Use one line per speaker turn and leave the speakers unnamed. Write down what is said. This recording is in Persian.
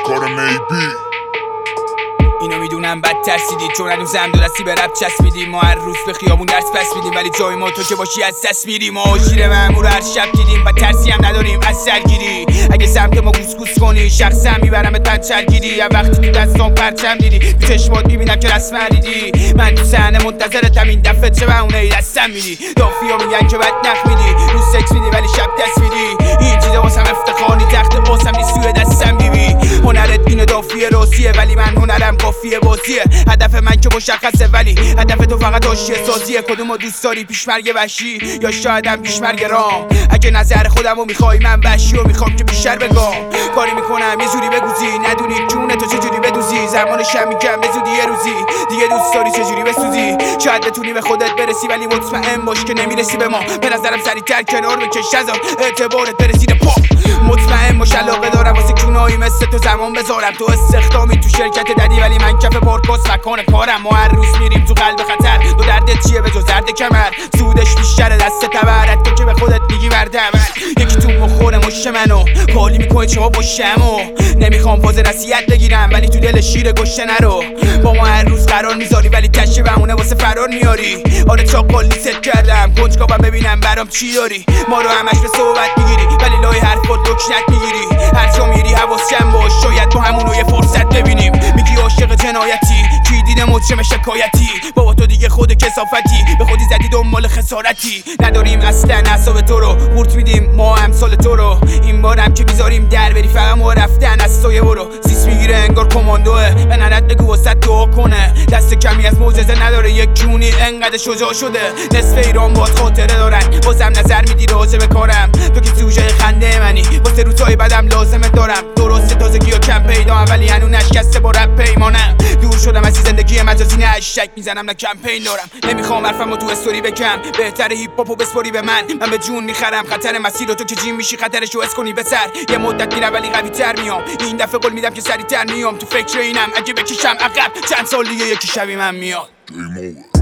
کار میبی.
اینو میدونم بد ترسیدی چون هنوزم دو دستی به رپ چسبیدیم. ما هر روز به خیابون درس پس میدیم ولی جای ما تو که باشی از دست میریم. ما شیر مأمور هر شب دیدیم و ترسی هم نداریم از سرگیری. اگه سمت ما گوس کنی شخصا میبرمت پنچرگیری. یا وقتی تو دستام پرچم دیدی تو چشمات میبینم که رسم ندیدی. من تو صحنه منتظرتم این دفعه چه بهونه‌ای دستم میدی. دافیا میگن که بد نخ میدی روز سکس میدی ولی شب دست میدی. این چیزا واسم افتخار نی تخت قاسم نی سوی دستم میبی. هنرت اینو دافیه راسیه ولی من هنرم کافیه بازیه. هدف من که مشخصه ولی هدف تو فقط حاشیه سازیه. کدومو دوست داری پیشمرگ وحشی یا شایدم پیشمرگ رام؟ اگه نظر خودمو میخوای من وحشی و میخوام که بیشتر بگم. کاری میکنم یه جوری بگوزی ندونی جون تو چجوری بدوزی. زمانش هم میگم به زودی یه روزی دیگه دوست داری چجوری بسوزی. شاید بتونی به خودت برسی ولی مطمئن باش که نمیرسی به ما. به نظرم سریعتر کنار بکش از اعتبارت برسیده پا. مطمئن باش علاقه دارم واسه کونایی مثل تو زمان بذارم. تو استخدامی تو شرکت ددی ولی من کف پارکاس مکان کارم. ما هر روز میریم تو قلب خطر. دو دردت چیه به جز درد کمر؟ سودش بیشتره دست تبرت تو که به خودت میگی مرد عمل. یکی تو مخوره مشه منو کالی میکنه چه ها باشمو. نمیخوام فاز نصیحت بگیرم ولی تو دل شیر گشته نرو. با ما هر روز قرار میذاری ولی تشه بمونه واسه فرار میاری. آره چاقالی ست کردم کنجکاوم ببینم برام چی داری. ما رو همش به صحبت میگیری ولی لای حرفات دکشنت میگیری. هر جا میری حواس کم باش شاید با همونو یه فرصت ببینیم. میگی عاشق جنایتی کی دیده مجرم شکایتی. بابا تو دیگه خود کثافتی به خودی زدی دنبال خسارتی. نداریم اصلا اعصاب تو رو قورت میدیم ما امثال تو رو. این بارم که میذاریم در بری فقط ما رفتن از سایه برو. زیست میگیره انگار کماندوه به ننت بگو واسه دعا کنه. دست کمی از معجزه نداره یک جونی انقدر شجاع شده. نصف ایران باز خاطره دارن بازم نظر میدی راجع به کارم. تو که سوژه خنده منی واسه روزهای بدم لازمه دارم. درسته تازگی ها کم پیدا ولی هنوز نشکسته با رپ پیمانم. دور شدم از زندگی مجازی نه هشتگ میزنم نه کمپین دارم. نمیخوام حرفمو تو استوری بگم بهتره هیپ هاپو بسپاری به من به جون میخرم. خطر مسیر تو که جیم میشی خطرشو حس کنی به سر. یه مدت میرم ولی قوی تر میام. این دفعه قول میدم که سریعتر میام. تو فکر اینم اگه بکشم عقب چند سال دیگه یکی شبی من میاد.